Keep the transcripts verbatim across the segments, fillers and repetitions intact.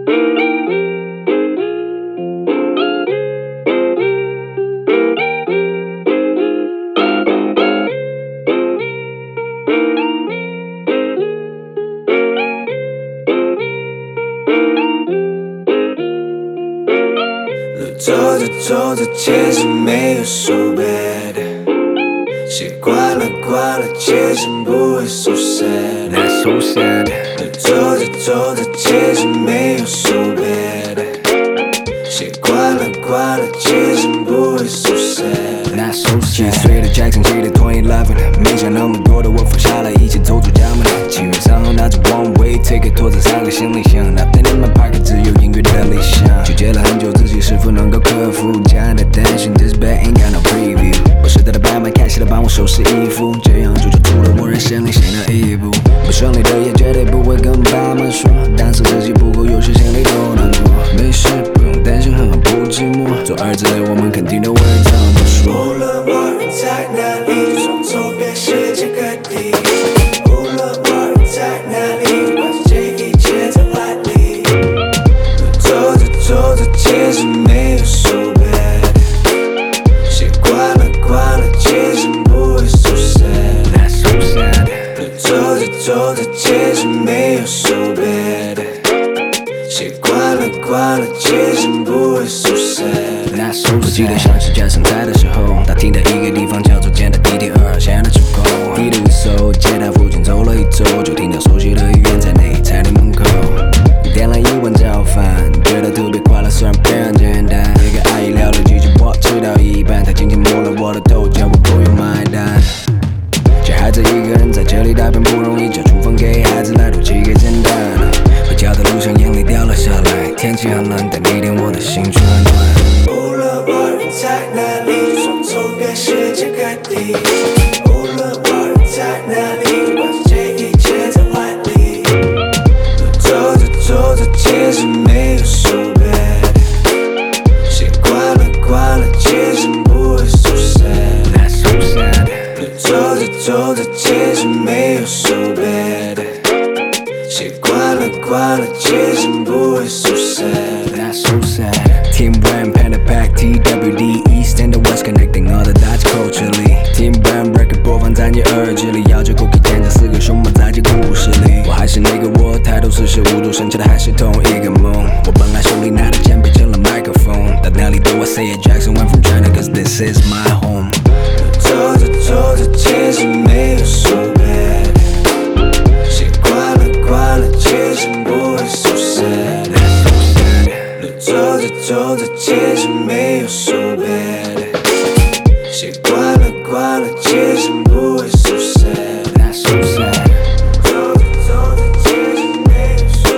走着走着，其实没有 so bad， 习惯了惯了，其实不会 so sad， That's so sad。 走着走着，其实没有 so bad， 习惯了惯了，其实不会 so sad。Not so sad。 几岁的 Jackson 记得二零一一，没想那么多的我放下了一切，走出家门。七月三号拿着 one way ticket， 拖着三个行李箱。Nothing in my pocket， 只有音乐的理想。纠结了很久，自己是否能够克服家人的担心。This bad ain't got no preview。我舍得的爸妈开心的帮我收拾衣服，这样就走出了我人生里新的一步。不顺利的也绝对不会跟爸妈说，但是自己不够优秀，心里多难过。没事，不用担心，很不寂寞。做儿子的我们肯定都会这么说。 无论我人在哪里，就算走遍世界各地。无论我人在哪里，把这一切在怀里。走着走着，其实没有 so bad， 习惯了惯了，其实不会 so sad。Not so sad。 走着走着，其实没有 so bad， 习惯了惯了，其实不会 so sad。Not so sad。 我记得像是加上在的时候，打听的一个地方叫做建的地铁二号线的出口。地图一搜，街道附近走了一周，就听到熟悉的语言在那餐厅门口。点了一碗早饭，觉得特别快乐，虽然非常简单。一个阿姨聊了几句，我吃到一半，她轻轻摸了我的头，叫我不用买单。这孩子一个人在这里打拼不容易，交厨房给孩子来，都几个简单。回家的路上眼泪掉了下来，天气很冷，但那天我的心却很暖。 无论我人在哪里，就算走遍世界各地。无论我人在哪里，把这一切在怀里。走着走着，其实没有 so bad， 习惯了惯了，其实不会 so sad。Not so sad。 走着走着，其实没有 so bad， 习惯了惯了，其实不会 so sad。Not so sad。Team Brand pen the pack T W D East and the West connecting all the dots culturally。 Team Brand record 播放在你耳机里，要求 Cookie 天这四个熊猫在这故事里。我还是那个我，抬头四十五度，升起的还是同一个梦。我本来手里拿的剑变成了麦克风，到哪里都我 say it Jackson went from China cause this is my home。 走着走着，其实没有 so bad， 习惯了惯了，其实不会 so sad。Not so sad。 走着走着，其实没有 so bad， 习惯了惯了，其实不会 so sad。Not so sad。 走着走着，其实没有 so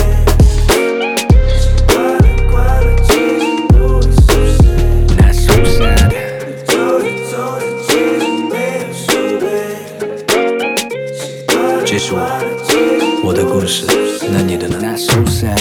bad， 习惯了惯了，其实不会 so sad。Not so sad。 走着走着，其实没有 so bad， 习惯了这是我惯了，其实我的故事，那你的呢？ Not so sad。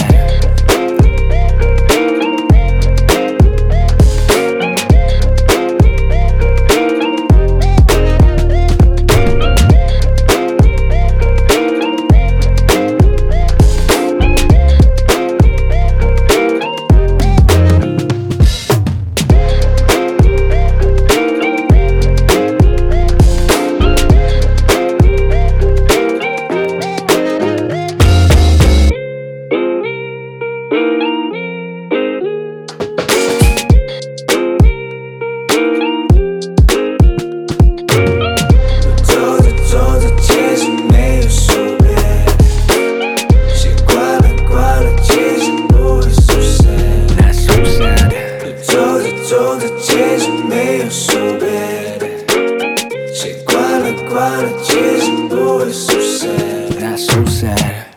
走着其实没有 so bad， 习惯了惯了，其实不会 so sad。 Not so sad。